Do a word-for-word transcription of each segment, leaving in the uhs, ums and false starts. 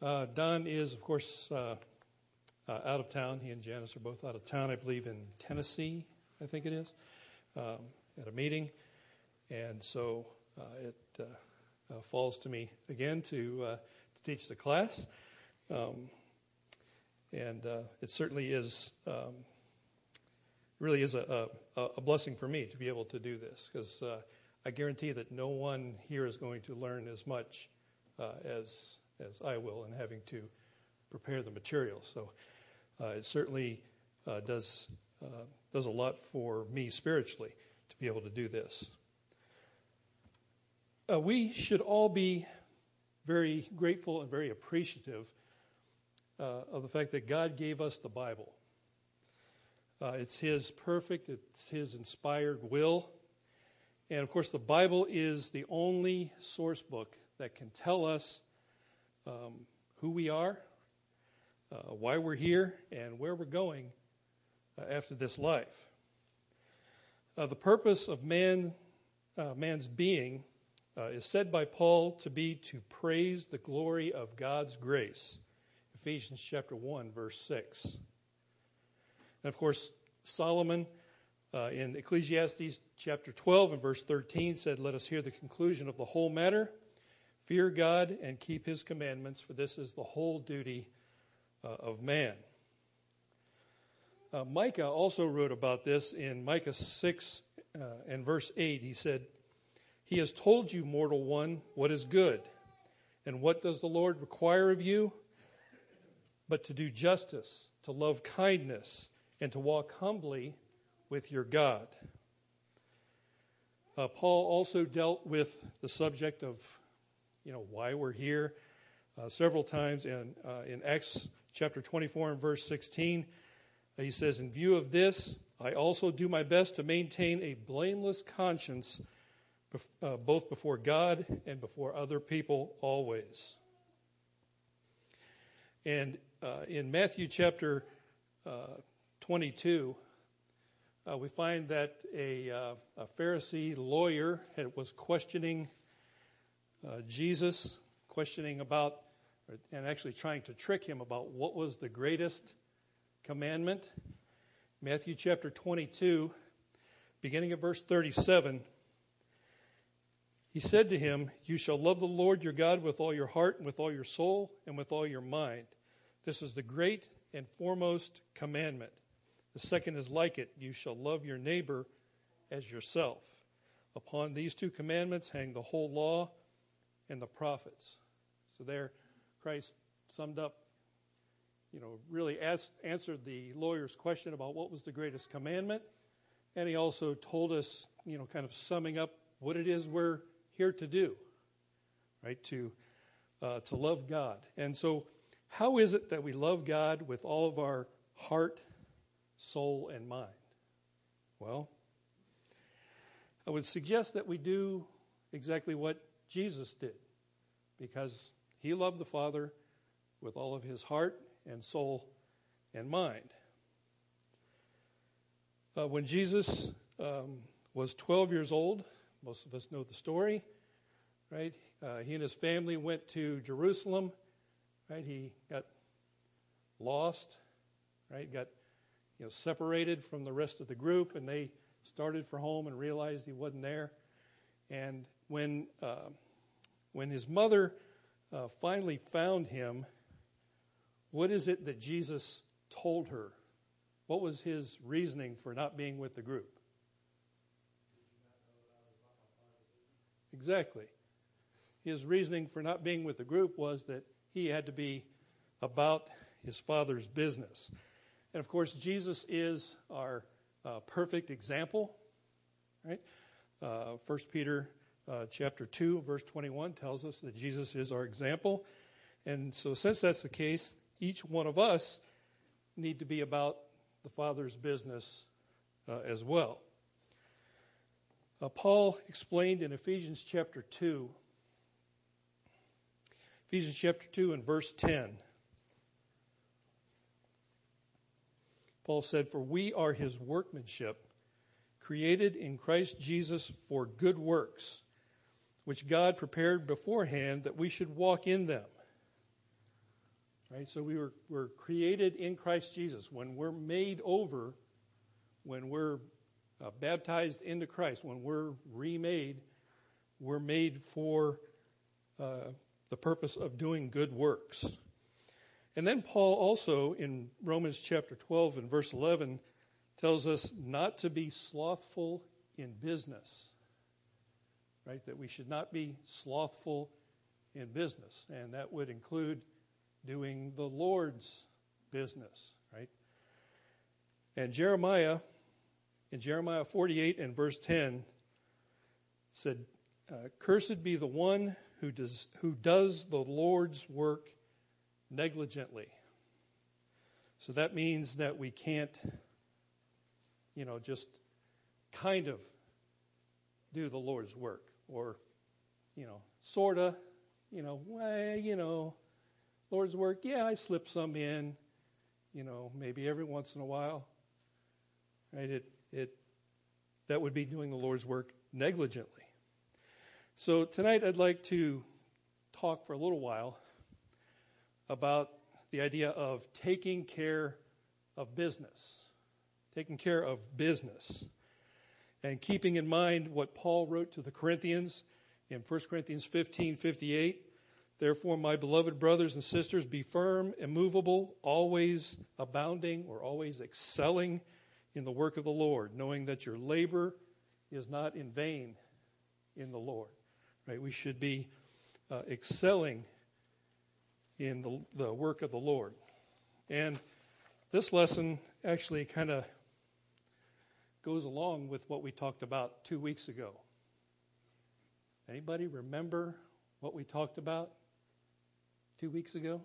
Uh, Don is, of course, uh, uh, out of town. He and Janice are both out of town, I believe, in Tennessee, I think it is, um, at a meeting. And so uh, it uh, uh, falls to me again to, uh, to teach the class. Um, and uh, it certainly is, um, really is a, a, a blessing for me to be able to do this, because uh, I guarantee that no one here is going to learn as much uh, as as I will in having to prepare the material. So uh, it certainly uh, does uh, does a lot for me spiritually to be able to do this. Uh, we should all be very grateful and very appreciative uh, of the fact that God gave us the Bible. Uh, it's His perfect, it's His inspired will. And of course, the Bible is the only source book that can tell us um, who we are, uh, why we're here, and where we're going uh, after this life. Uh, the purpose of man, uh, man's being uh, is said by Paul to be to praise the glory of God's grace. Ephesians chapter one, verse six. And of course, Solomon uh, in Ecclesiastes chapter twelve and verse thirteen said, "Let us hear the conclusion of the whole matter. Fear God and keep His commandments, for this is the whole duty uh, of man." Uh, Micah also wrote about this in Micah six uh, and verse eight. He said, "He has told you, mortal one, what is good. And what does the Lord require of you? But to do justice, to love kindness, and to walk humbly with your God." Uh, Paul also dealt with the subject of, you know, why we're here uh, several times. And uh, in Acts chapter twenty-four and verse sixteen, uh, he says, "In view of this, I also do my best to maintain a blameless conscience, bef- uh, both before God and before other people always." And uh, in Matthew chapter uh, twenty-two, uh, we find that a, uh, a Pharisee lawyer had, was questioning uh, Jesus, questioning about, and actually trying to trick him about what was the greatest commandment. Matthew chapter twenty-two, beginning at verse thirty-seven, he said to him, "You shall love the Lord your God with all your heart and with all your soul and with all your mind. This is the great and foremost commandment. The second is like it. You shall love your neighbor as yourself. Upon these two commandments hang the whole law and the prophets." So there, Christ summed up, you know, really asked, answered the lawyer's question about what was the greatest commandment. And he also told us, you know, kind of summing up what it is we're here to do, right? To, uh, to love God. And so, how is it that we love God with all of our heart, soul, and mind? Well, I would suggest that we do exactly what Jesus did, because He loved the Father with all of His heart and soul and mind. Uh, when Jesus um, was twelve years old, most of us know the story, right? Uh, he and his family went to Jerusalem. Right, he got lost, right, got, you know, separated from the rest of the group, and they started for home and realized he wasn't there. And when uh, when his mother uh, finally found him, what is it that Jesus told her? What was his reasoning for not being with the group? Exactly. His reasoning for not being with the group was that he had to be about his Father's business. And of course, Jesus is our uh, perfect example, right? Uh, First Peter uh, chapter two, verse twenty-one tells us that Jesus is our example. And so since that's the case, each one of us need to be about the Father's business uh, as well. Uh, Paul explained in Ephesians chapter two, Ephesians chapter two and verse ten. Paul said, "For we are His workmanship, created in Christ Jesus for good works, which God prepared beforehand that we should walk in them." Right? So we were, were created in Christ Jesus. When we're made over, when we're uh, baptized into Christ, when we're remade, we're made for uh, the purpose of doing good works. And then Paul also in Romans chapter twelve and verse eleven tells us not to be slothful in business, right? That we should not be slothful in business, and that would include doing the Lord's business, right? And Jeremiah, in Jeremiah forty-eight and verse ten, said, uh, "Cursed be the one who does who does the Lord's work negligently." So that means that we can't, you know, just kind of do the Lord's work, or, you know, sorta, you know, well, you know, Lord's work, yeah, I slip some in, you know, maybe every once in a while, right? It it that would be doing the Lord's work negligently. So tonight I'd like to talk for a little while about the idea of taking care of business, taking care of business, and keeping in mind what Paul wrote to the Corinthians in First Corinthians fifteen fifty-eight. "Therefore, my beloved brothers and sisters, be firm, immovable, always abounding," or always excelling in the work of the Lord, knowing that your labor is not in vain in the Lord. Right? We should be uh, excelling in the, the work of the Lord. And this lesson actually kind of goes along with what we talked about two weeks ago. Anybody remember what we talked about two weeks ago?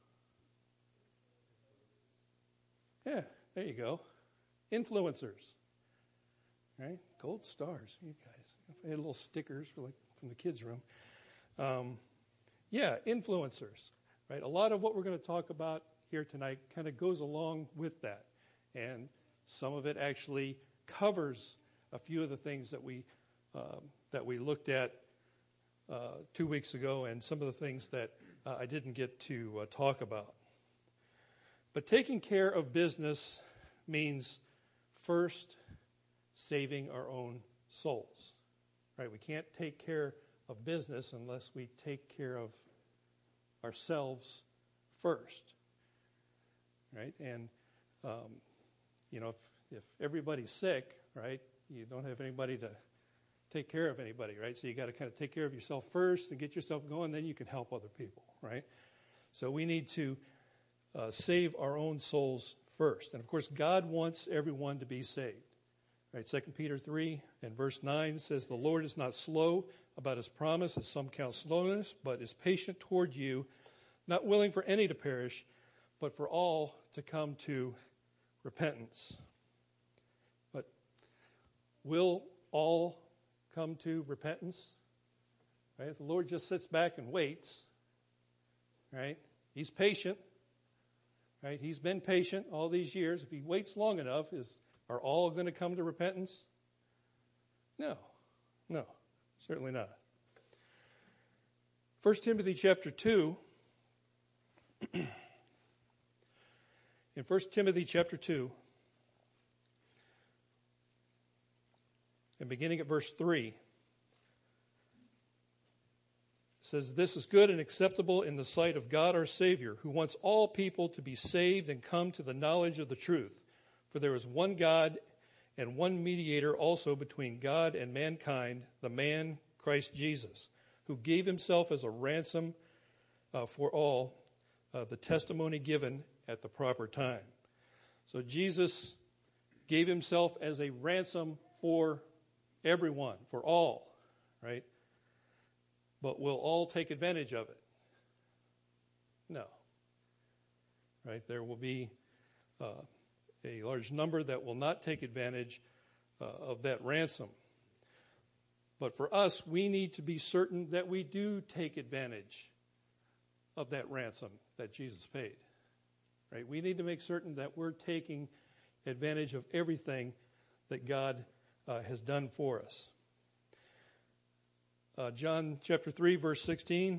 Yeah, there you go. Influencers. Right? Gold stars, you guys. I had little stickers for like from the kids' room. Um, yeah, influencers. Right? A lot of what we're going to talk about here tonight kind of goes along with that. And some of it actually covers a few of the things that we um, that we looked at uh, two weeks ago, and some of the things that uh, I didn't get to uh, talk about. But taking care of business means first saving our own souls. Right? We can't take care of business unless we take care of ourselves first. Right? And um, you know, if, if everybody's sick, right, you don't have anybody to take care of anybody, right? So you got to kind of take care of yourself first and get yourself going, then you can help other people, right? So we need to uh, save our own souls first. And of course, God wants everyone to be saved. Right? Second Peter three and verse nine says, "The Lord is not slow about his promise, as some count slowness, but is patient toward you, not willing for any to perish, but for all to come to repentance." But will all come to repentance? Right? If the Lord just sits back and waits, right? He's patient, right? He's been patient all these years. If he waits long enough, is are all going to come to repentance? No, no, certainly not. First Timothy chapter two. In First Timothy chapter two, and beginning at verse three, it says, "This is good and acceptable in the sight of God our Savior, who wants all people to be saved and come to the knowledge of the truth. For there is one God and one mediator also between God and mankind, the man Christ Jesus, who gave himself as a ransom uh, for all, uh, the testimony given at the proper time." So Jesus gave himself as a ransom for everyone, for all, right? But will all take advantage of it? No. Right? There will be uh, a large number that will not take advantage uh, of that ransom. But for us, we need to be certain that we do take advantage of that ransom that Jesus paid. Right? We need to make certain that we're taking advantage of everything that God uh, has done for us. Uh, John chapter three, verse sixteen,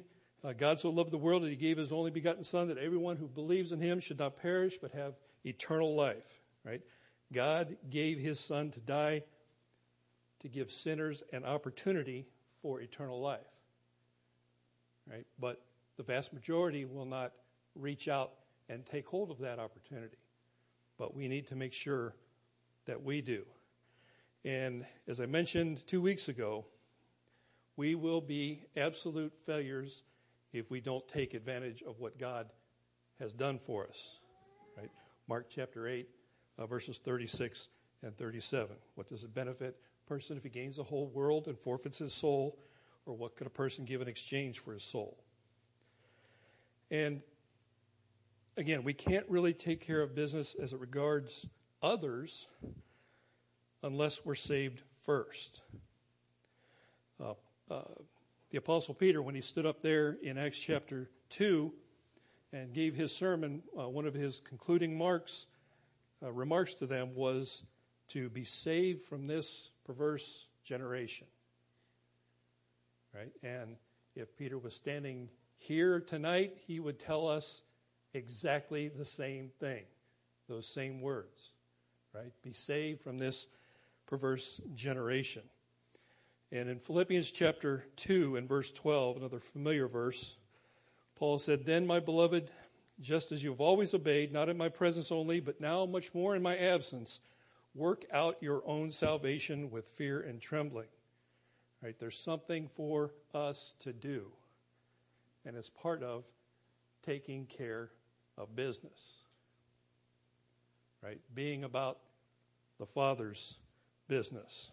Uh, God so loved the world that he gave his only begotten Son, that everyone who believes in him should not perish but have eternal life. Right? God gave his Son to die to give sinners an opportunity for eternal life. Right? But the vast majority will not reach out and take hold of that opportunity. But we need to make sure that we do. And as I mentioned two weeks ago, we will be absolute failures if we don't take advantage of what God has done for us. Right? Mark chapter eight, uh, verses thirty-six and thirty-seven. What does it benefit a person if he gains the whole world and forfeits his soul? Or what could a person give in exchange for his soul? And again, we can't really take care of business as it regards others unless we're saved first. Uh, uh, the Apostle Peter, when he stood up there in Acts chapter two and gave his sermon, uh, one of his concluding marks, uh, remarks to them was to be saved from this perverse generation. Right? And if Peter was standing here tonight, he would tell us exactly the same thing, those same words. Right? Be saved from this perverse generation. And in Philippians chapter two and verse twelve, another familiar verse, Paul said, "Then, my beloved, just as you have always obeyed, not in my presence only, but now much more in my absence, work out your own salvation with fear and trembling." Right? There's something for us to do. And it's part of taking care of business. Right? Being about the Father's business.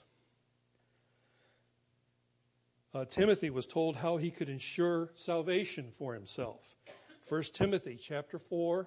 Uh, Timothy was told how he could ensure salvation for himself. First Timothy chapter four.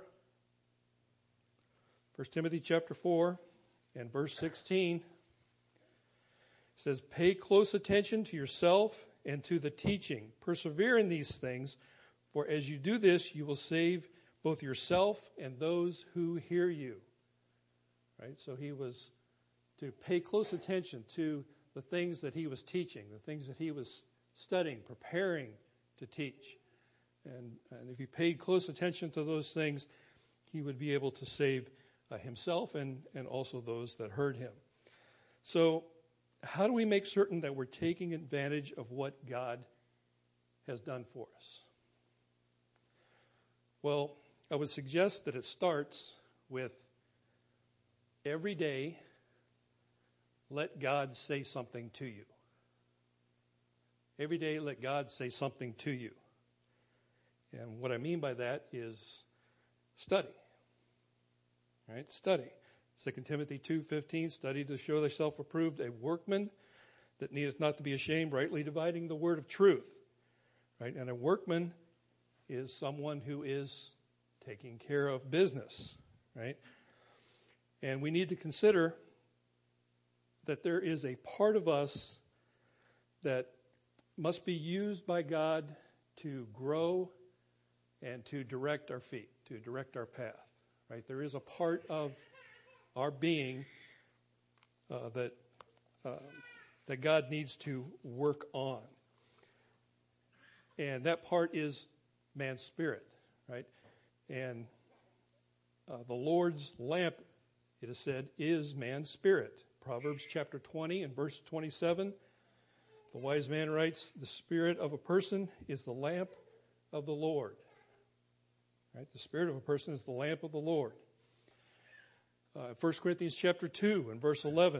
First Timothy chapter four and verse sixteen says, "Pay close attention to yourself and to the teaching. Persevere in these things, for as you do this, you will save both yourself and those who hear you." Right? So he was to pay close attention to the things that he was teaching, the things that he was studying, preparing to teach. And, and if he paid close attention to those things, he would be able to save uh, himself and, and also those that heard him. So how do we make certain that we're taking advantage of what God has done for us? Well, I would suggest that it starts with every day, let God say something to you. Every day, let God say something to you. And what I mean by that is study. Right? Study. Second Timothy two fifteen, "Study to show thyself approved, a workman that needeth not to be ashamed, rightly dividing the word of truth." Right? And a workman is someone who is taking care of business. Right? And we need to consider that there is a part of us that must be used by God to grow and to direct our feet, to direct our path. Right? There is a part of our being uh, that uh, that God needs to work on, and that part is man's spirit. Right? And uh, the Lord's lamp, it is said, is man's spirit. Proverbs chapter twenty and verse twenty-seven, the wise man writes, "The spirit of a person is the lamp of the Lord." Right? The spirit of a person is the lamp of the Lord. Uh, First Corinthians chapter two and verse eleven,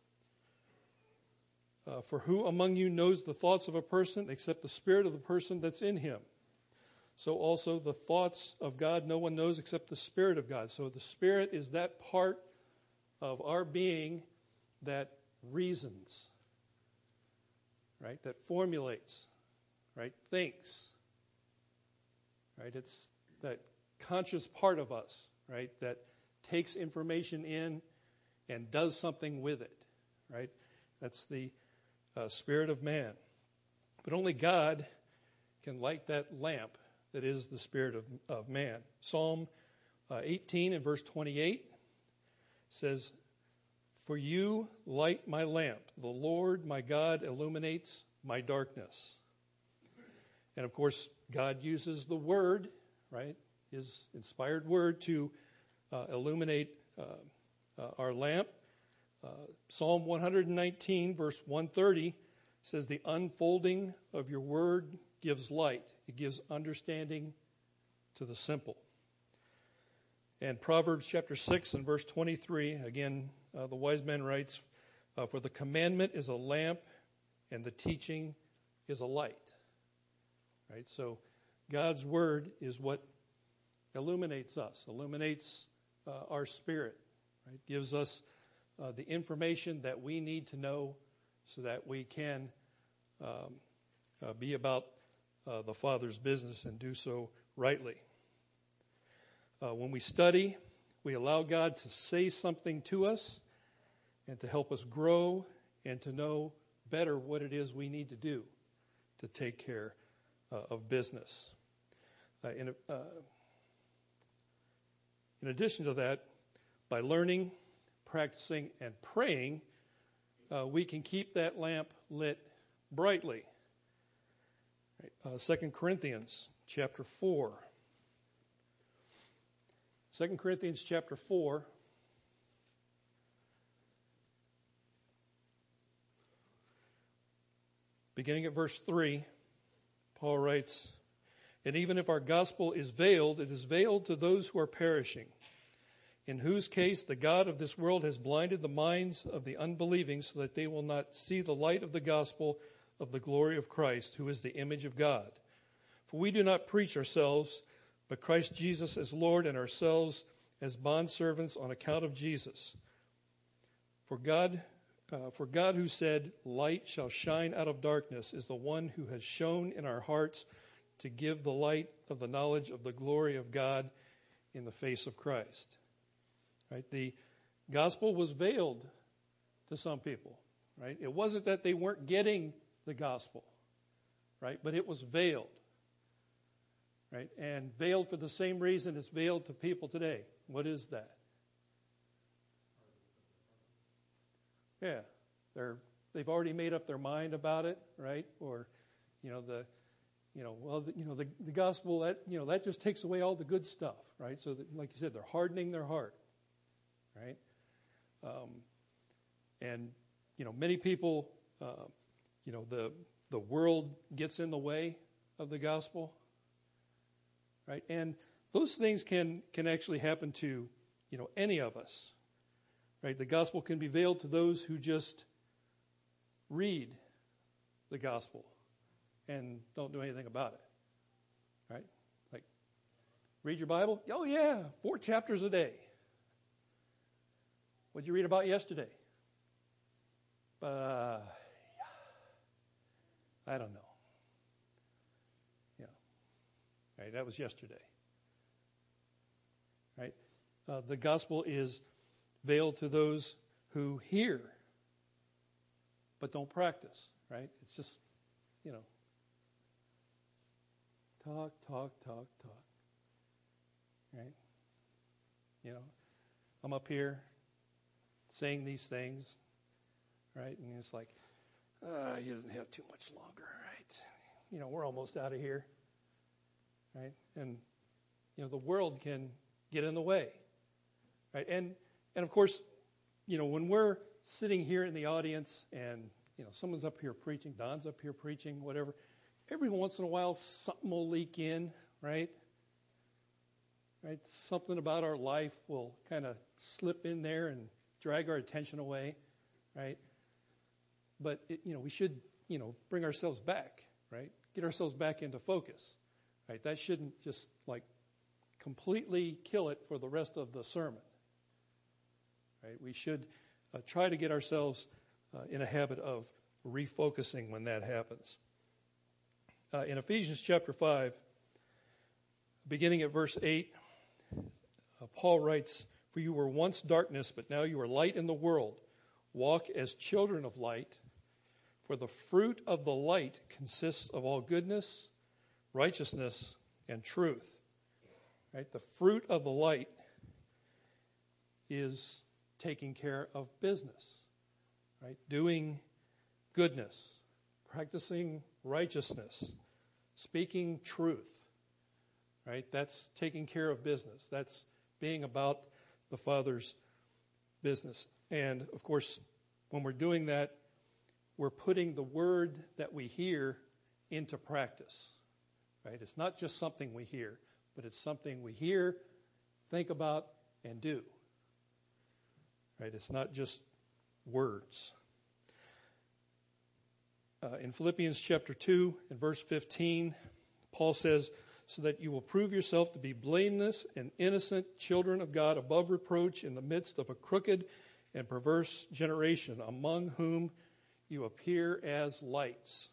uh, "For who among you knows the thoughts of a person except the spirit of the person that's in him? So also the thoughts of God no one knows except the Spirit of God." So the Spirit is that part of our being that reasons, right? That formulates, right? Thinks, right? It's that conscious part of us, right? That takes information in and does something with it, right? That's the uh, spirit of man. But only God can light that lamp that is the spirit of, of man. Psalm uh, eighteen and verse twenty-eight says, "For you light my lamp. The Lord my God illuminates my darkness." And of course, God uses the Word, right, His inspired Word to uh, illuminate uh, uh, our lamp. Uh, Psalm one nineteen, verse one thirty says, "The unfolding of your Word gives light. It gives understanding to the simple." And Proverbs chapter six and verse twenty-three, again, uh, the wise man writes, uh, "For the commandment is a lamp, and the teaching is a light." Right? So God's word is what illuminates us, illuminates uh, our spirit, right? Gives us uh, the information that we need to know so that we can um, uh, be about uh, the Father's business and do so rightly. Uh, when we study, we allow God to say something to us and to help us grow and to know better what it is we need to do to take care uh, of business. Uh, in, uh, in addition to that, by learning, practicing, and praying, uh, we can keep that lamp lit brightly. Right? Uh, Second Corinthians chapter four. Second Corinthians chapter four. Beginning at verse three, Paul writes, "And even if our gospel is veiled, it is veiled to those who are perishing, in whose case the God of this world has blinded the minds of the unbelieving so that they will not see the light of the gospel of the glory of Christ, who is the image of God. For we do not preach ourselves, but Christ Jesus as Lord, and ourselves as bondservants on account of Jesus. For God, uh, for God who said, 'Light shall shine out of darkness,' is the one who has shone in our hearts to give the light of the knowledge of the glory of God in the face of Christ." Right? The gospel was veiled to some people. Right? It wasn't that they weren't getting the gospel, right? But it was veiled. Right? And veiled for the same reason it's veiled to people today. What is that? Yeah, they're they've already made up their mind about it, right? Or, you know, the, you know, well, the, you know, the the gospel that you know that just takes away all the good stuff, right? So, that, like you said, they're hardening their heart, right? Um, and you know, many people, uh, you know, the the world gets in the way of the gospel. Right? And those things can, can actually happen to, you know, any of us. Right? The gospel can be veiled to those who just read the gospel and don't do anything about it. Right? Like, read your Bible? Oh yeah, four chapters a day. What'd you read about yesterday? Uh, I don't know. Right, that was yesterday. Right? Uh, the gospel is veiled to those who hear but don't practice. Right? It's just, you know, talk, talk, talk, talk. Right? You know, I'm up here saying these things, right? And it's like, uh, he doesn't have too much longer, right? You know, we're almost out of here. Right? And, you know, the world can get in the way. Right? And, and of course, you know, when we're sitting here in the audience and, you know, someone's up here preaching, Don's up here preaching, whatever, every once in a while something will leak in, right? Right? Something about our life will kind of slip in there and drag our attention away, right? But, it, you know, we should, you know, bring ourselves back, right? Get ourselves back into focus. Right, that shouldn't just like completely kill it for the rest of the sermon. Right, we should uh, try to get ourselves uh, in a habit of refocusing when that happens. Uh, in Ephesians chapter five, beginning at verse eight, uh, Paul writes, "For you were once darkness, but now you are light in the world. Walk as children of light, for the fruit of the light consists of all goodness, righteousness, and truth." Right? The fruit of the light is taking care of business, right? Doing goodness, practicing righteousness, speaking truth, right? That's taking care of business. That's being about the Father's business. And, of course, when we're doing that, we're putting the word that we hear into practice, right? It's not just something we hear, but it's something we hear, think about, and do, right? It's not just words. Uh, in Philippians chapter two and verse fifteen, Paul says, so that you will prove yourself to be blameless and innocent children of God above reproach in the midst of a crooked and perverse generation, among whom you appear as lights.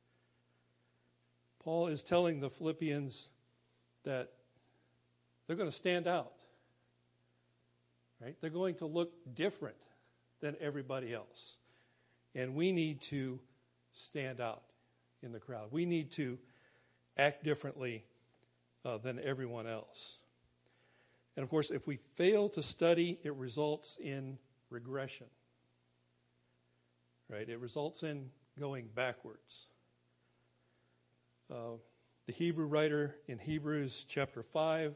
Paul is telling the Philippians that they're going to stand out, right? They're going to look different than everybody else. And we need to stand out in the crowd. We need to act differently uh, than everyone else. And of course, if we fail to study, it results in regression, right? It results in going backwards. Uh, the Hebrew writer in Hebrews chapter five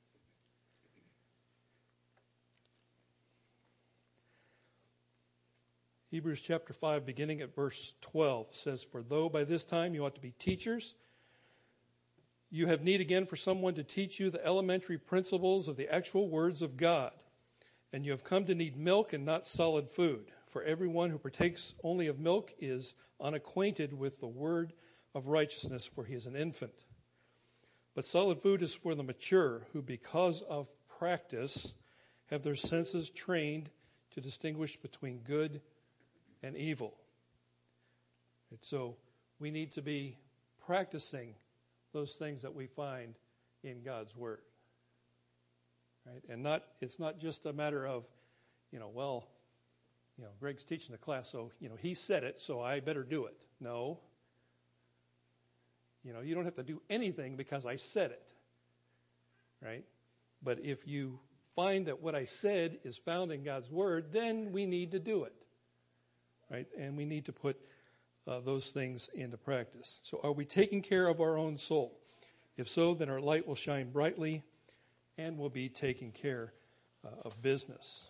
Hebrews chapter five, beginning at verse twelve, says, for though by this time you ought to be teachers, you have need again for someone to teach you the elementary principles of the actual words of God. And you have come to need milk and not solid food. For everyone who partakes only of milk is unacquainted with the word of righteousness, for he is an infant. But solid food is for the mature, who because of practice have their senses trained to distinguish between good and evil. And so we need to be practicing those things that we find in God's Word. Right? And not it's not just a matter of, you know, well, you know, Greg's teaching the class, so, you know, he said it, so I better do it. No. You know, you don't have to do anything because I said it. Right? But if you find that what I said is found in God's Word, then we need to do it. Right? And we need to put uh, those things into practice. So are we taking care of our own soul? If so, then our light will shine brightly and we'll be taking care uh, of business.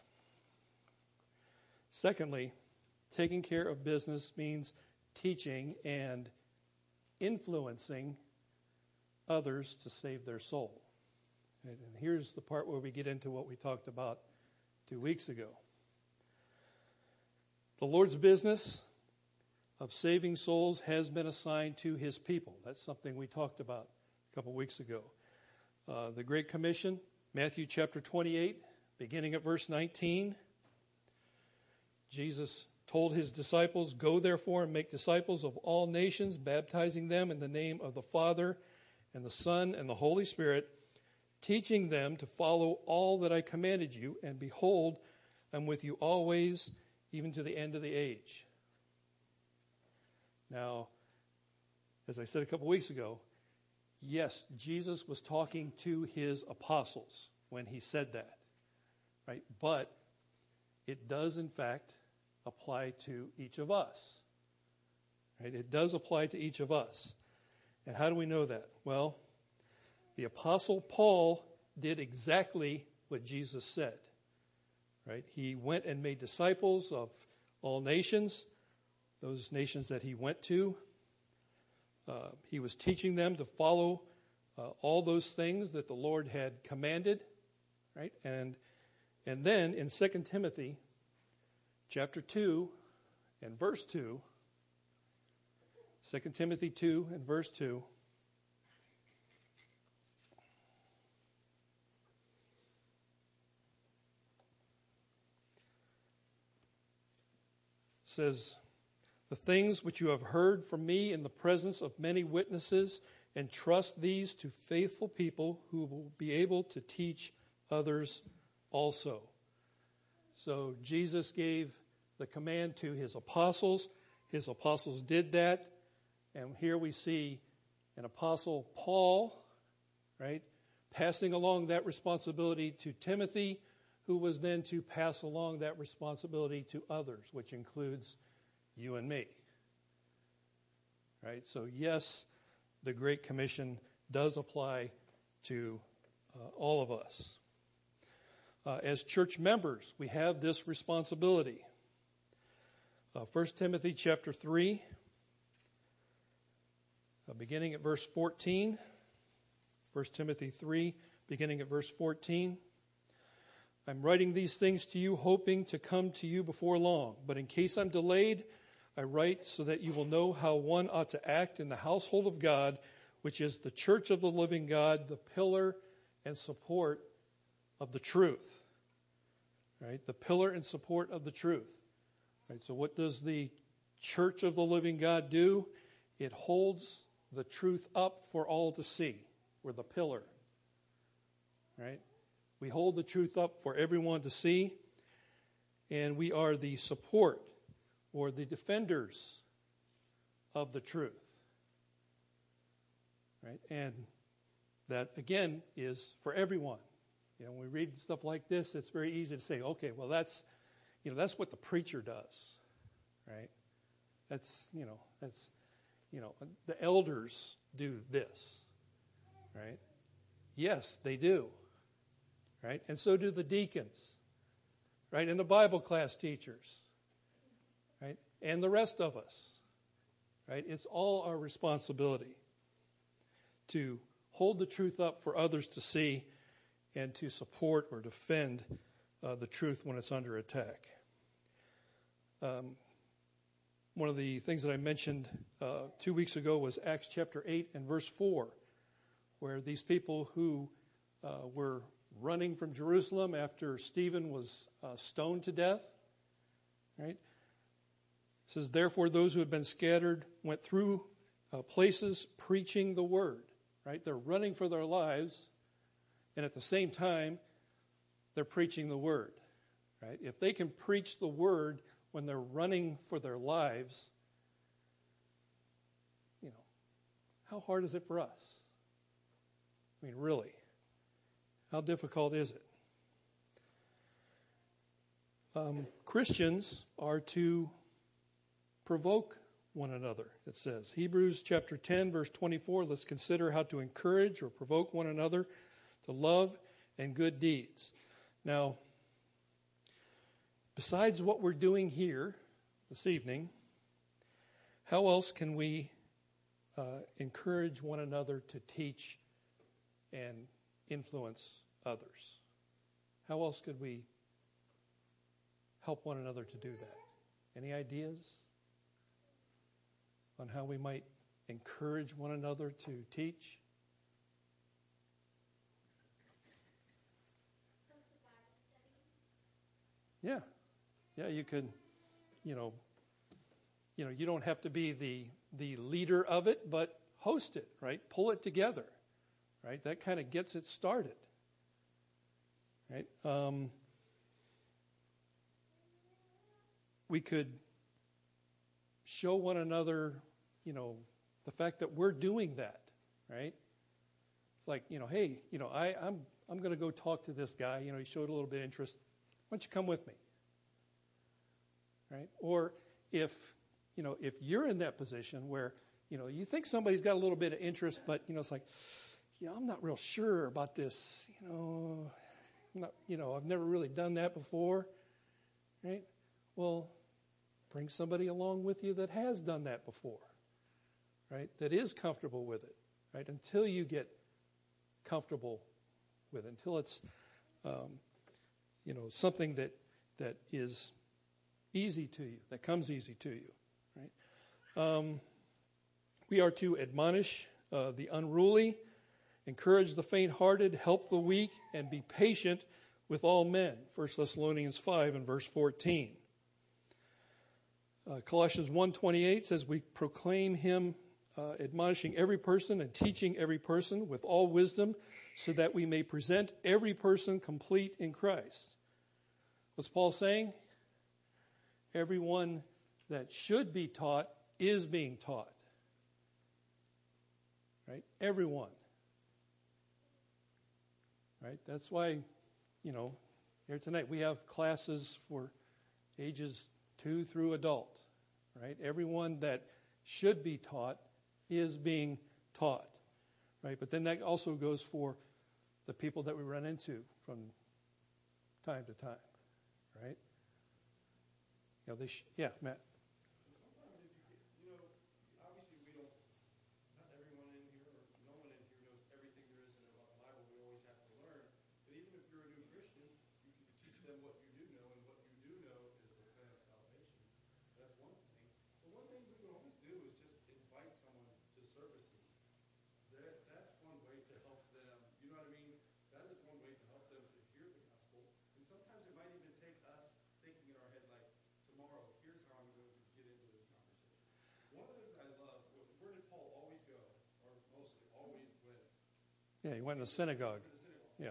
Secondly, taking care of business means teaching and influencing others to save their soul. And here's the part where we get into what we talked about two weeks ago. The Lord's business of saving souls has been assigned to his people. That's something we talked about a couple weeks ago. Uh, the Great Commission, Matthew chapter twenty-eight, beginning at verse nineteen. Jesus told his disciples, go therefore and make disciples of all nations, baptizing them in the name of the Father and the Son and the Holy Spirit, teaching them to follow all that I commanded you, and behold, I'm with you always, even to the end of the age. Now, as I said a couple weeks ago, yes, Jesus was talking to his apostles when he said that, right? But it does, in fact, apply to each of us, right? It does apply to each of us. And how do we know that? Well, the Apostle Paul did exactly what Jesus said, right? He went and made disciples of all nations, those nations that he went to. Uh, he was teaching them to follow uh, all those things that the Lord had commanded, right? And and then in Second Timothy chapter two and verse two, Second Timothy two and verse two, says, the things which you have heard from me in the presence of many witnesses, entrust these to faithful people who will be able to teach others also. So Jesus gave the command to his apostles. His apostles did that. And here we see an apostle, Paul, right, passing along that responsibility to Timothy, who was then to pass along that responsibility to others, which includes you and me. Right? So yes, the Great Commission does apply to uh, all of us. Uh, as church members, we have this responsibility. Uh, First Timothy chapter three, uh, beginning at verse fourteen. First Timothy three, beginning at verse fourteen. I'm writing these things to you, hoping to come to you before long. But in case I'm delayed, I write so that you will know how one ought to act in the household of God, which is the church of the living God, the pillar and support of the truth. Right? The pillar and support of the truth. Right? So what does the church of the living God do? It holds the truth up for all to see. We're the pillar. Right? We hold the truth up for everyone to see, and we are the support or the defenders of the truth. Right? And that, again, is for everyone. You know, when we read stuff like this, it's very easy to say, okay, well, that's, you know, that's what the preacher does, right? That's, you know, that's, you know, the elders do this, right? Yes, they do, right? And so do the deacons, right? And the Bible class teachers, right? And the rest of us, right? It's all our responsibility to hold the truth up for others to see and to support or defend uh, the truth when it's under attack. Um, one of the things that I mentioned uh, two weeks ago was Acts chapter eight and verse four, where these people who uh, were running from Jerusalem after Stephen was uh, stoned to death, right? It says, therefore those who had been scattered went through uh, places preaching the word, right? They're running for their lives, and at the same time, they're preaching the word, right? If they can preach the word when they're running for their lives, you know, how hard is it for us? I mean, really, how difficult is it? Um, Christians are to provoke one another, it says. Hebrews chapter ten, verse twenty-four, let's consider how to encourage or provoke one another to love and good deeds. Now, besides what we're doing here this evening, how else can we uh, encourage one another to teach and influence others? How else could we help one another to do that? Any ideas on how we might encourage one another to teach? Yeah, yeah, you could, you know, you know, you don't have to be the the leader of it, but host it, right? Pull it together, right? That kind of gets it started, right? Um, we could show one another, you know, the fact that we're doing that, right? It's like, you know, hey, you know, I, I'm I'm going to go talk to this guy. You know, he showed a little bit of interest. Why don't you come with me? Right? Or if, you know, if you're in that position where, you know, you think somebody's got a little bit of interest, but, you know, it's like, yeah, I'm not real sure about this. You know, I'm not, you know, I've never really done that before. Right? Well, bring somebody along with you that has done that before. Right? That is comfortable with it. Right? Until you get comfortable with it, until it's, um, you know, something that, that is easy to you, that comes easy to you, right? Um, we are to admonish uh, the unruly, encourage the faint-hearted, help the weak, and be patient with all men. First Thessalonians five and verse fourteen. Uh, Colossians one twenty-eight says, we proclaim him uh, admonishing every person and teaching every person with all wisdom, so that we may present every person complete in Christ. What's Paul saying? Everyone that should be taught is being taught. Right? Everyone. Right? That's why, you know, here tonight we have classes for ages two through adult. Right? Everyone that should be taught is being taught, right? But then that also goes for the people that we run into from time to time, right? You know, they sh- yeah, Matt. Yeah, he went in the synagogue. Yeah.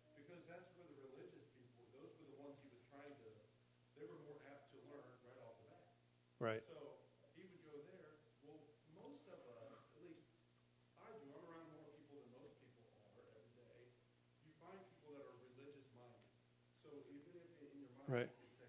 Right. Right.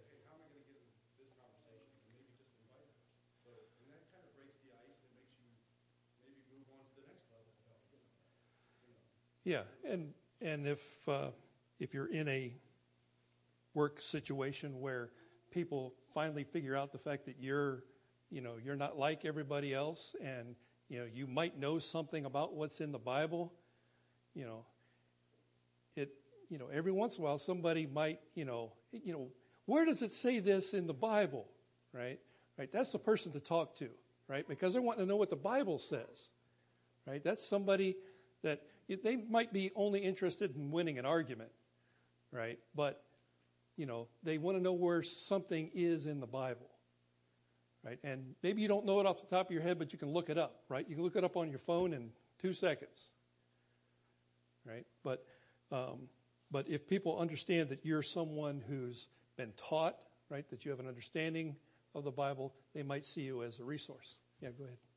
Yeah, and and if uh, if you're in a work situation where people finally figure out the fact that you're, you know, you're not like everybody else, and you know you might know something about what's in the Bible, you know, it, you know, every once in a while somebody might, you know, you know, where does it say this in the Bible, right? Right, that's the person to talk to, right? Because they're wanting to know what the Bible says, right? That's somebody that they might be only interested in winning an argument, right? But, you know, they want to know where something is in the Bible, right? And maybe you don't know it off the top of your head, but you can look it up, right? You can look it up on your phone in two seconds, right? But, um, but if people understand that you're someone who's been taught, right, that you have an understanding of the Bible, they might see you as a resource. Yeah, go ahead.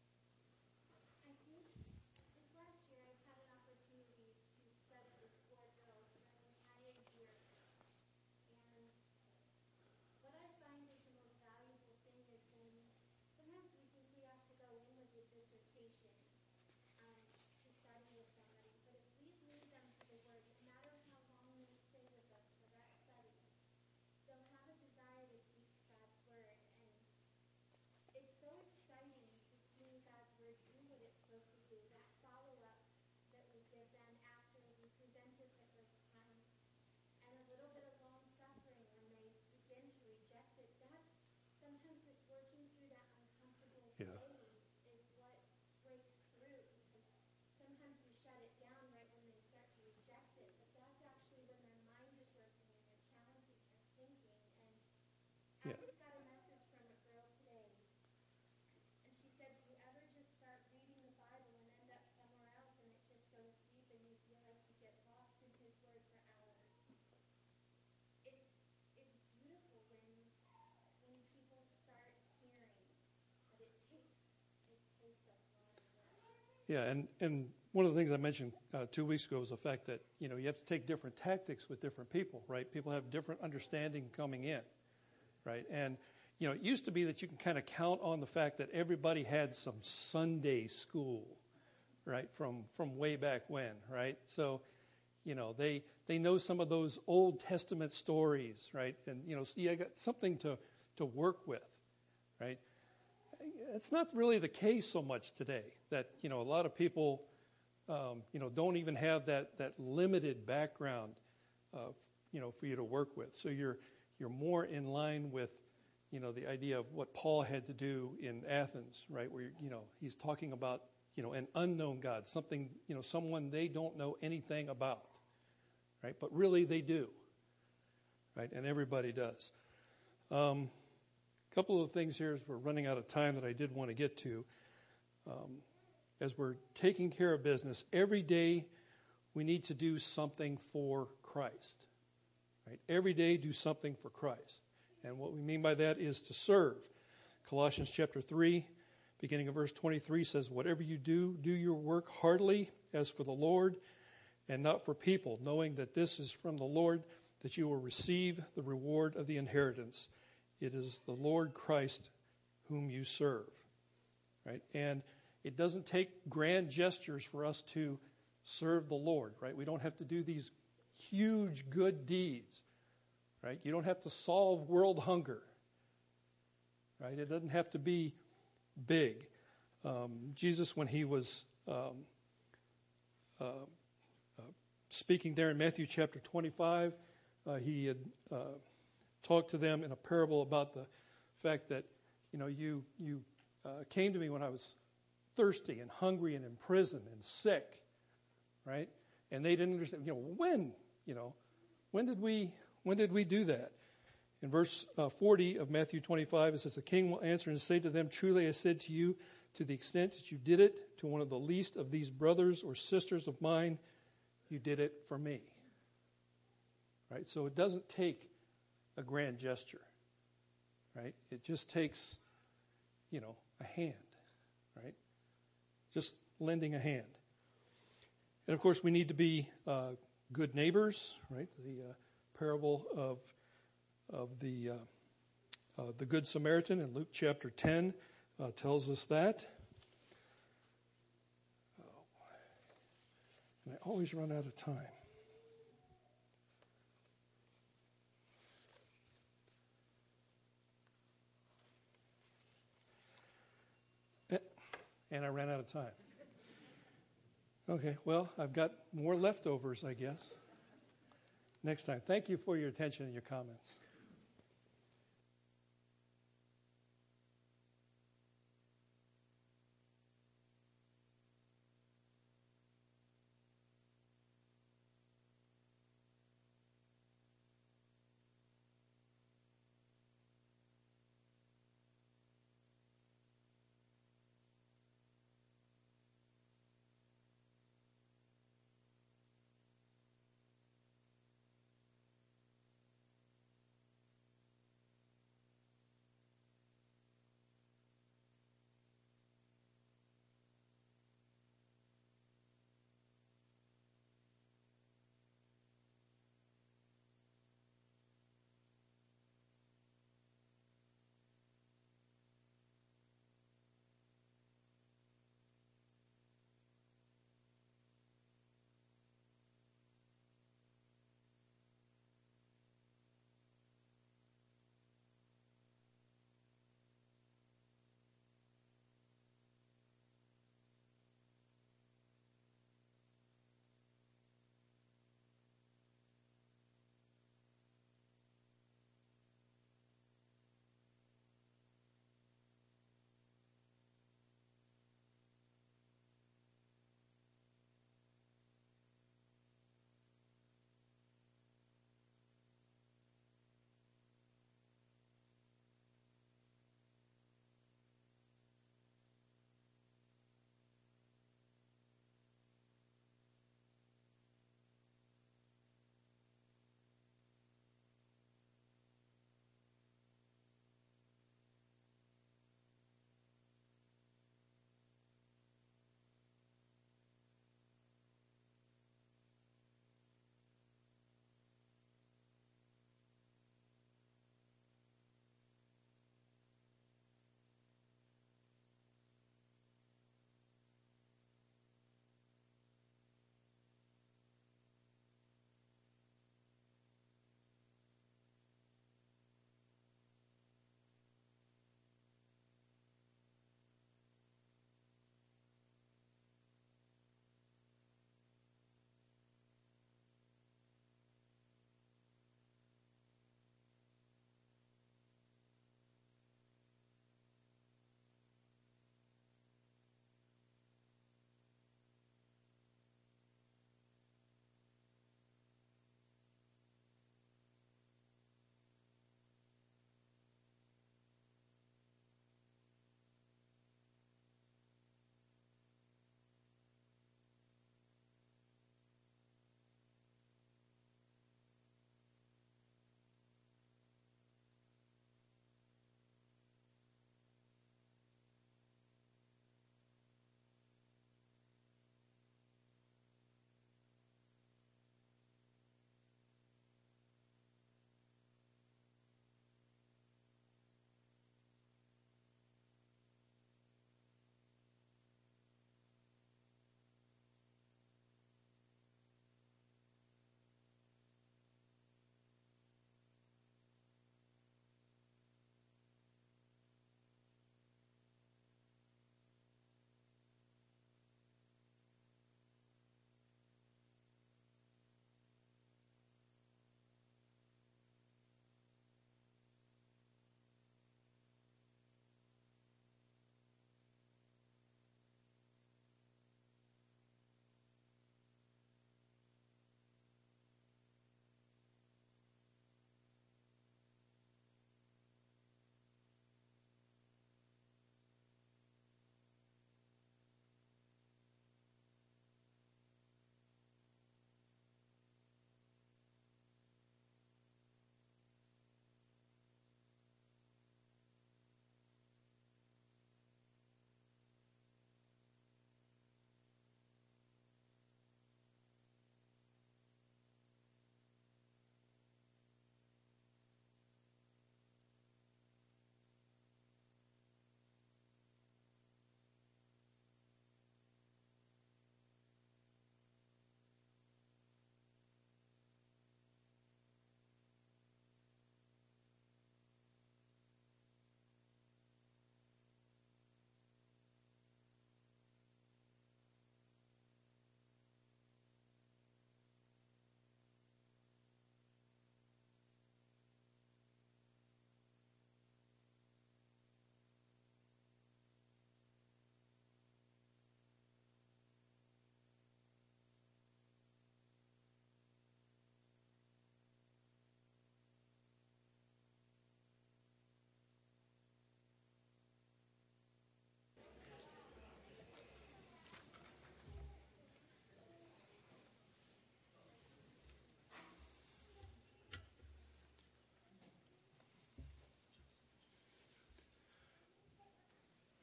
Yeah. Yeah. Yeah, and, and one of the things I mentioned uh, two weeks ago was the fact that, you know, you have to take different tactics with different people, right? People have different understanding coming in, right? And, you know, it used to be that you can kind of count on the fact that everybody had some Sunday school, right, from from way back when, right? So, you know, they they know some of those Old Testament stories, right? And, you know, so you got something to, to work with, right? It's not really the case so much today that, you know, a lot of people, um, you know, don't even have that, that limited background, uh, you know, for you to work with. So you're you're more in line with, you know, the idea of what Paul had to do in Athens, right? Where, you know, he's talking about, you know, an unknown God, something, you know, someone they don't know anything about, right? But really they do, right? And everybody does. Um, A couple of things here as we're running out of time that I did want to get to. Um, as we're taking care of business, every day we need to do something for Christ. Right? Every day do something for Christ. And what we mean by that is to serve. Colossians chapter three, beginning of verse twenty-three says, "Whatever you do, do your work heartily as for the Lord and not for people, knowing that this is from the Lord, that you will receive the reward of the inheritance. It is the Lord Christ whom you serve." Right? And It doesn't take grand gestures for us to serve the Lord, right? We don't have to do these huge good deeds, right? You don't have to solve world hunger, right? It doesn't have to be big. Um, Jesus, when he was um, uh, uh, speaking there in Matthew chapter twenty-five, uh, he had uh, talked to them in a parable about the fact that, you know, you you uh, came to me when I was thirsty and hungry and in prison and sick, right? And they didn't understand, you know, when, you know, when did we when did we do that? In verse uh, forty of Matthew twenty-five, it says, "The king will answer and say to them, 'Truly I said to you, to the extent that you did it to one of the least of these brothers or sisters of mine, you did it for me.'" Right? So it doesn't take a grand gesture, right? It just takes, you know, a hand, right? Just lending a hand. And of course, we need to be uh, good neighbors, right? The uh, parable of of the uh, uh, the Good Samaritan in Luke chapter ten uh, tells us that. Oh, and I always run out of time. And I ran out of time. Okay, well, I've got more leftovers, I guess. Next time. Thank you for your attention and your comments.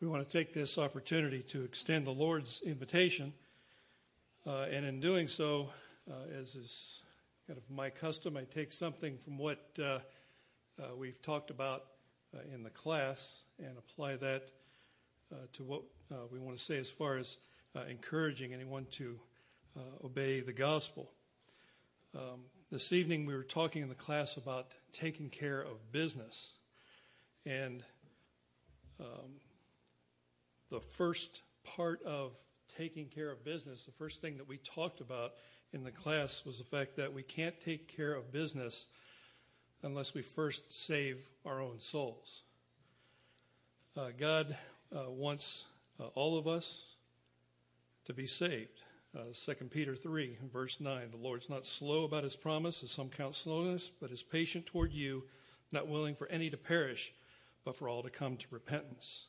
we want to take this opportunity to extend the Lord's invitation. Uh, and in doing so, uh, as is kind of my custom, I take something from what uh, uh, we've talked about uh, in the class and apply that uh, to what uh, we want to say as far as uh, encouraging anyone to uh, obey the gospel. Um, this evening we were talking in the class about taking care of business. And um, the first part of taking care of business, the first thing that we talked about in the class was the fact that we can't take care of business unless we first save our own souls. Uh, God uh, wants uh, all of us to be saved. Uh, Second Peter three, verse nine, the Lord's not slow about his promise, as some count slowness, but is patient toward you, not willing for any to perish, but for all to come to repentance.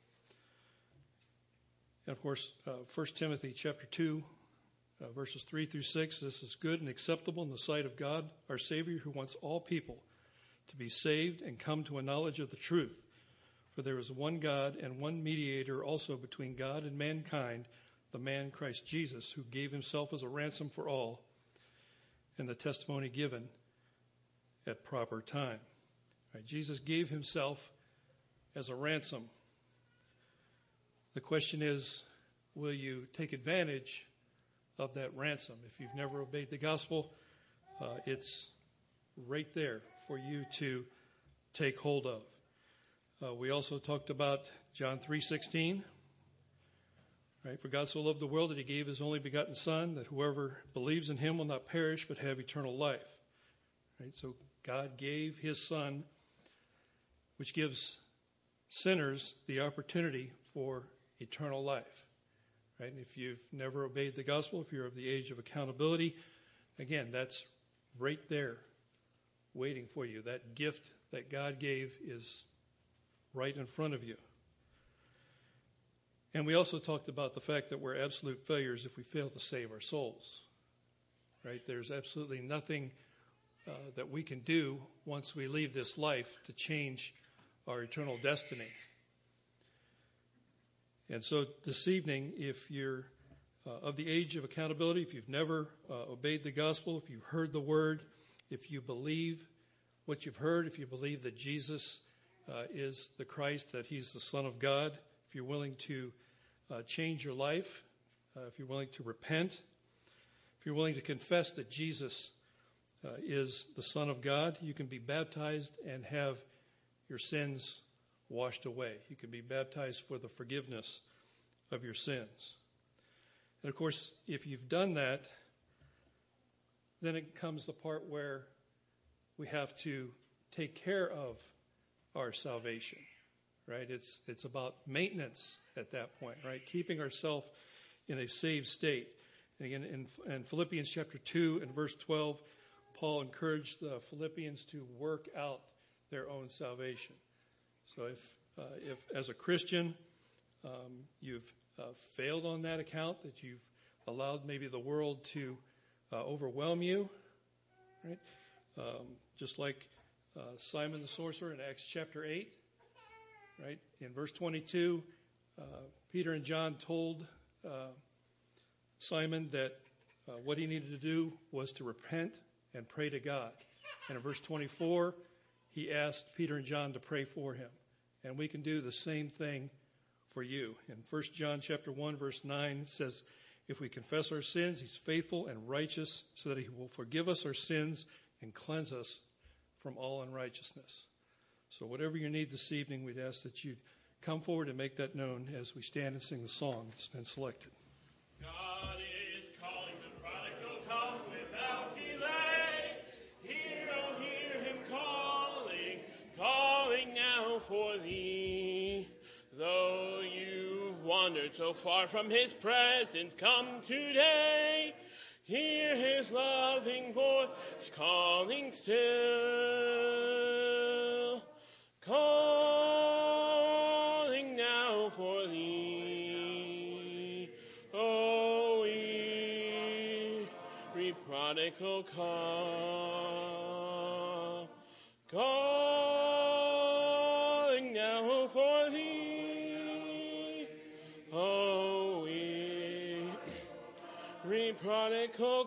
And of course, uh, First Timothy chapter two, uh, verses three through six, this is good and acceptable in the sight of God, our Savior, who wants all people to be saved and come to a knowledge of the truth. For there is one God and one mediator also between God and mankind, the man Christ Jesus, who gave himself as a ransom for all, and the testimony given at proper time. Right, Jesus gave himself as a ransom. The question is, will you take advantage of that ransom? If you've never obeyed the gospel, uh, it's right there for you to take hold of. Uh, we also talked about John three sixteen. Right? For God so loved the world that he gave his only begotten Son, that whoever believes in him will not perish but have eternal life. Right? So God gave his Son, which gives sinners the opportunity for eternal life. Right? And if you've never obeyed the gospel, if you're of the age of accountability, again, that's right there waiting for you. That gift that God gave is right in front of you. And we also talked about the fact that we're absolute failures if we fail to save our souls. Right? There's absolutely nothing uh, that we can do once we leave this life to change our eternal destiny. And so this evening, if you're uh, of the age of accountability, if you've never uh, obeyed the gospel, if you've heard the word, if you believe what you've heard, if you believe that Jesus uh, is the Christ, that he's the Son of God, if you're willing to uh, change your life, uh, if you're willing to repent, if you're willing to confess that Jesus uh, is the Son of God, you can be baptized and have your sins washed away. You can be baptized for the forgiveness of your sins. And of course, if you've done that, then it comes the part where we have to take care of our salvation, right? It's it's about maintenance at that point, right? Keeping ourselves in a saved state. And again, in, in Philippians chapter two and verse twelve, Paul encouraged the Philippians to work out their own salvation. So if, uh, if as a Christian, um, you've uh, failed on that account, that you've allowed maybe the world to uh, overwhelm you, right? Um, just like uh, Simon the sorcerer in Acts chapter eight, right? In verse twenty-two, uh, Peter and John told uh, Simon that uh, what he needed to do was to repent and pray to God. And in verse twenty-four, he asked Peter and John to pray for him. And we can do the same thing for you. In First John chapter one, verse nine, it says, if we confess our sins, he's faithful and righteous so that he will forgive us our sins and cleanse us from all unrighteousness. So whatever your need this evening, we'd ask that you come forward and make that known as we stand and sing the song that's been selected. God is calling the prodigal, come without delay. Hear, oh, hear him calling, calling now for thee. Though you've wandered so far from his presence, come today. Hear his loving voice calling still, calling now for thee. Oh, weary prodigal, come, calling now for thee. prodigal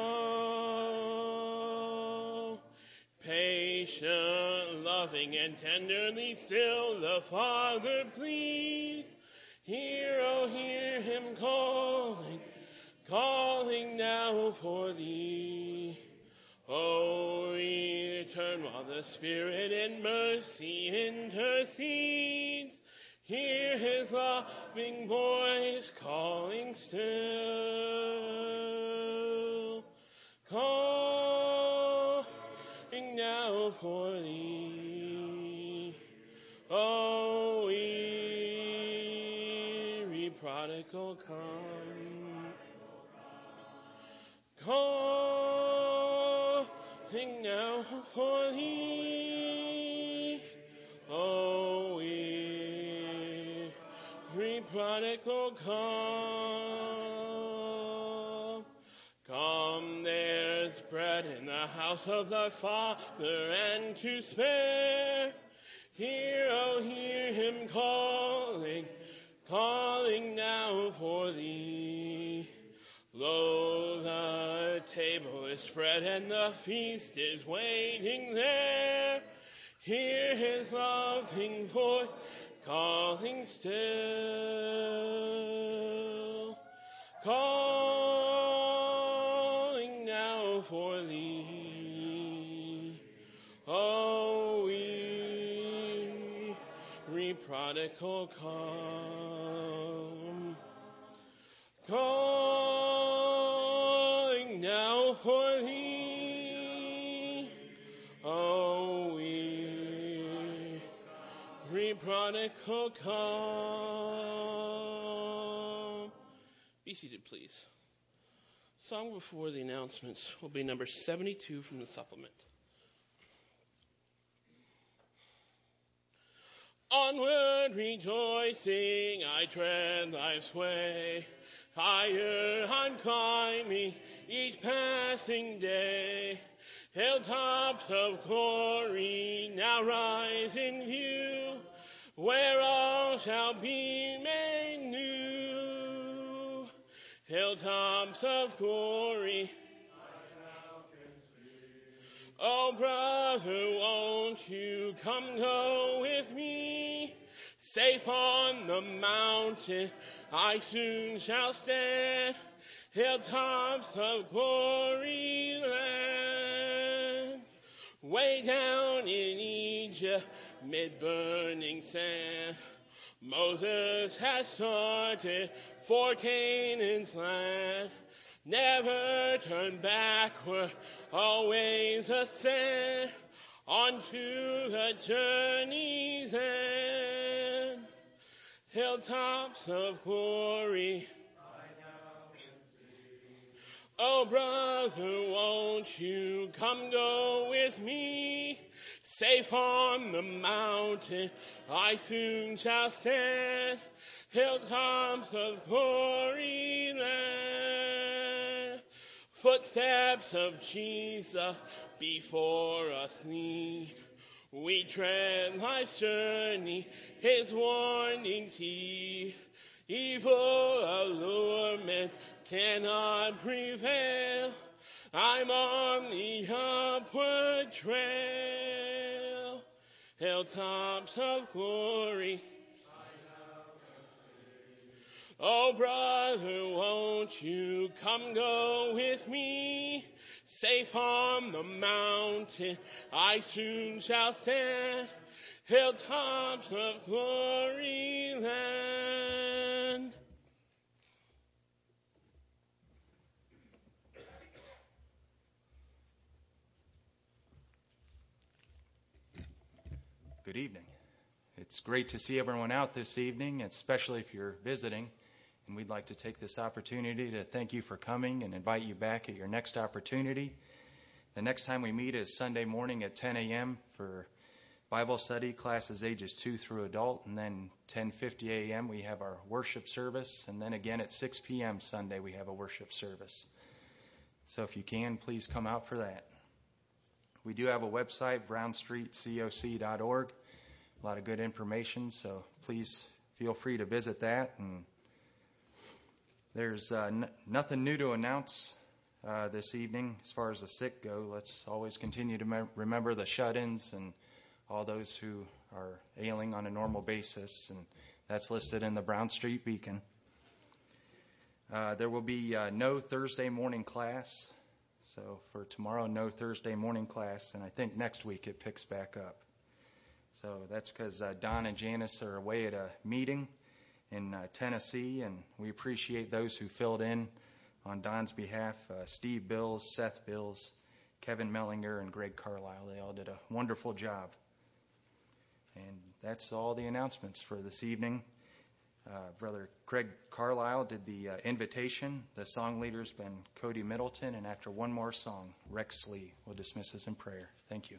come. Patient, loving, and tenderly still the Father pleads. Hear, oh, hear him calling, calling now for thee. Oh, return while the Spirit in mercy intercedes. Hear his loving voice calling still, calling now for thee. Oh, weary prodigal, come, calling now for thee. Oh, weary prodigal, come. Come, there's bread in the house of thy Father, and to spare. Hear, oh, hear him calling, calling now for thee. Lo, the table is spread, and the feast is waiting there. Hear his loving voice calling still, calling now for thee. Oh, weary prodigal, come, calling now for thee. Oh, weary prodigal, come. Be seated, please. Song before the announcements will be number seventy-two from the supplement. Onward rejoicing, I tread life's way. Higher I'm climbing each passing day. Hilltops of glory now rise in view, where all shall be made new. Hilltops of glory, oh, brother, won't you come go with me? Safe on the mountain I soon shall stand, hilltops of glory land. Way down in Egypt, mid burning sand, Moses has started for Canaan's land. Never turn backward, always ascend onto the journey's end. Hilltops of glory, oh, brother, won't you come go with me? Safe on the mountain I soon shall stand, hilltops of glory land. Footsteps of Jesus before us lead. We tread life's journey, his warnings heed. Evil allurement cannot prevail. I'm on the upward trail. Hilltops of glory, oh, brother, won't you come go with me? Safe on the mountain I soon shall stand, hilltops of glory land. Good evening. It's great to see everyone out this evening, especially if you're visiting. And we'd like to take this opportunity to thank you for coming and invite you back at your next opportunity. The next time we meet is Sunday morning at ten a.m. for Bible study, classes ages two through adult. And then ten fifty a.m. we have our worship service. And then again at six p.m. Sunday we have a worship service. So if you can, please come out for that. We do have a website, brown street coc dot org. A lot of good information, so please feel free to visit that. And There's uh, n- nothing new to announce uh, this evening as far as the sick go. Let's always continue to me- remember the shut-ins and all those who are ailing on a normal basis, and that's listed in the Brown Street Beacon. Uh, there will be uh, no Thursday morning class. So for tomorrow, no Thursday morning class, and I think next week it picks back up. So that's because uh, Don and Janice are away at a meeting in uh, Tennessee, and we appreciate those who filled in on Don's behalf. Uh, Steve Bills, Seth Bills, Kevin Mellinger, and Greg Carlisle. They all did a wonderful job. And that's all the announcements for this evening. Uh, Brother Craig Carlisle did the uh, invitation. The song leader's been Cody Middleton, and after one more song, Rex Lee will dismiss us in prayer. Thank you.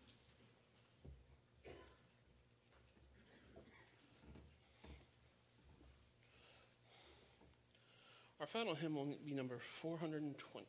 Our final hymn will be number four hundred twenty.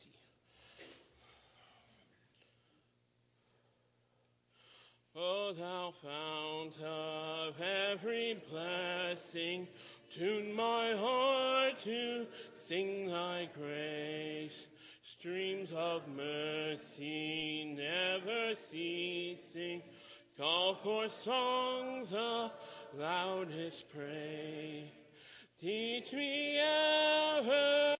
O thou fount of every blessing, tune my heart to sing thy grace. Streams of mercy never ceasing, call for songs of loudest praise. Teach me ever